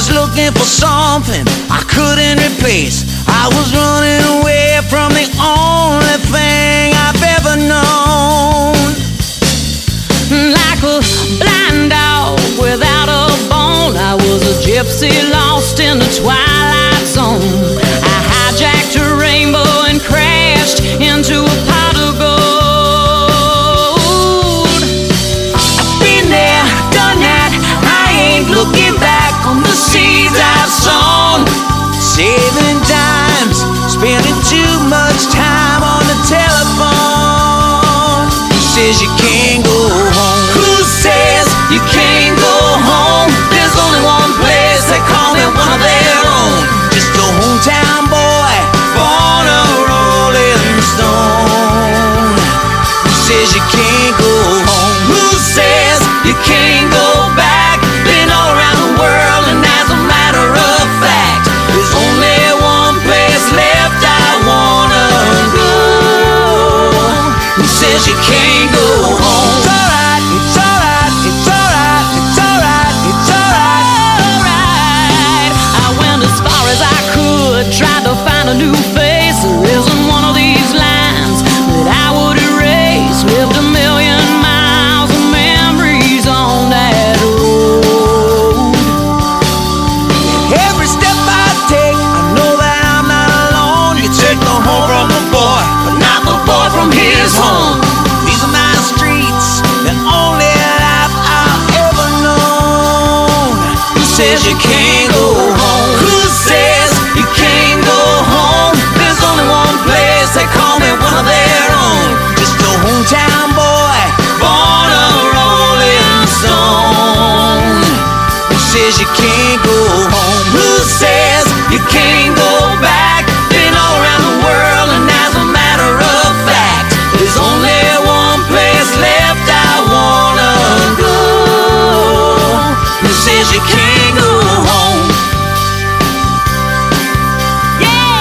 was looking for something I couldn't replace. I was running away from the only thing I've ever known. Like a blind dog without a bone, I was a gypsy lost in the twilight zone. I hijacked a rainbow and crashed into a pot of gold. I've been there, done that, I ain't looking back on the seeds I've sown. Saving dimes, spending too much time on the telephone. Who says you can't go home? Who says you can't go home? There's only one place, they call me one of their own. Just a hometown boy, born a rolling stone. Who says you can't go home? Who says you can't go back? Been all around the world, and as a matter of fact, there's only one place left I wanna go. Who says you can't go home? It's alright, it's alright, it's alright, it's alright, it's alright. I went as far as I could, tried to find a new face. There isn't one of these lines that I would erase. Lived a million miles of memories on that road. Every step I take, I know that I'm not alone. You take the home from the boy, but not the boy from his home. These are my streets, the only life I've ever known. Who says you can't go home? Who says you can't go home? There's only one place, they call me one of their own. Just a hometown boy, born a rolling stone. Who says you can't go home? Who says you can't go back? Been all around the world, and as a matter of fact, there's only one place left I wanna go. Who says you can't go home? Yeah.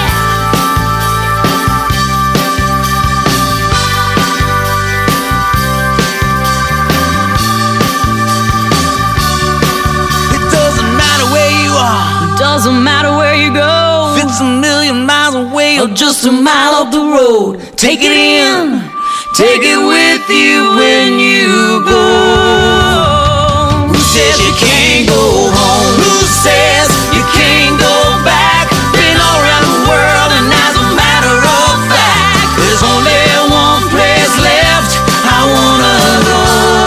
It doesn't matter where you are, it doesn't matter where you go. If it's a million miles away or just a mile up the road, take it in, take it with you when you go. Who says you can't go home? Who says you can't go back? Been all around the world, and as a matter of fact, there's only one place left I wanna go.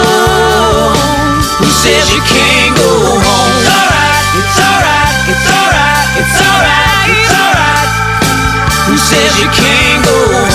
Who says you can't go home? It's alright, it's alright, it's alright, it's alright, it's alright. Who says you can't go home?